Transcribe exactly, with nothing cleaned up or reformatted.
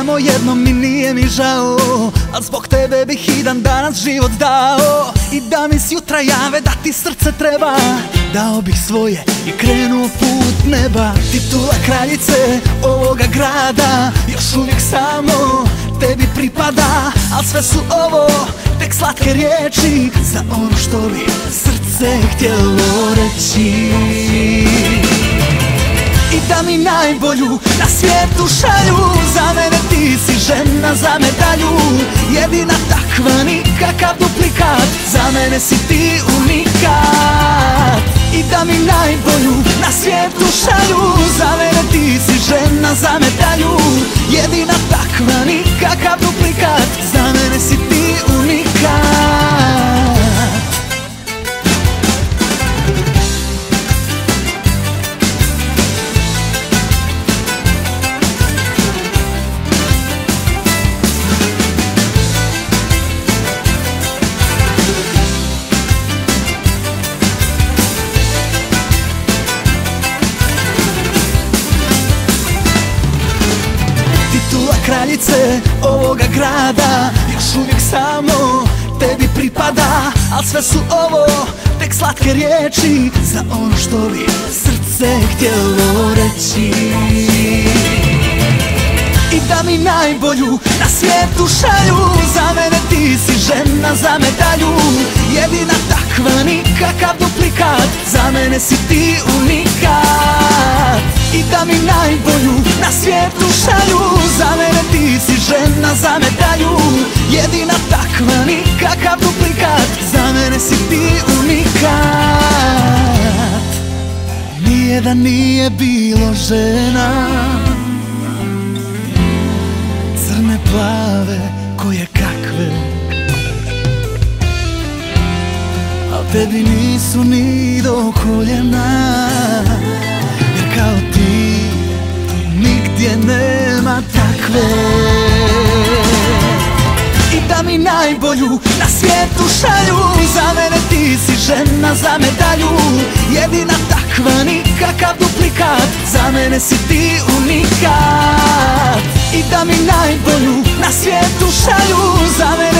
samo jedno mi nije mi žao, al zbog tebe bih i dan danas život dao. I da mi s jutra jave da ti srce treba, dao bih svoje i krenuo put neba. Titula kraljice ovoga grada još uvijek samo tebi pripada, al sve su ovo tek slatke riječi za ono što bi srce htjelo reći. I da mi najbolju na svijetu šalju, za mene ti si žena za medalju, jedina takva, nikakav duplikat, za mene si ti unikat. I da mi najbolju na svijetu šalju, za mene ti si žena za medalju, jedina takva, nikakav duplikat, za mene si ti unikat. Titula kraljice ovoga grada još uvijek samo tebi pripada, al sve su ovo tek slatke riječi za ono što bi srce htjelo reći. I da mi najbolju na svijetu šalju, za mene ti si žena za medalju, jedina takva, nikakav duplikat, za mene si ti unikat. I da mi najbolju na svijetu šalju, za mene ti si žena za medalju, jedina takva, nikakav duplikat, za mene si ti unikat. Nijedan nije bilo žena, crne, plave, koje kakve, al tebi nisu ni do koljena, jer kao ti nigdje nema takve. I da mi najbolju na svijetu šalju, za mene ti si žena za medalju, jedina takva, nikakav duplikat, za mene si ti unikat. I da mi najbolju na svijetu šalju, za mene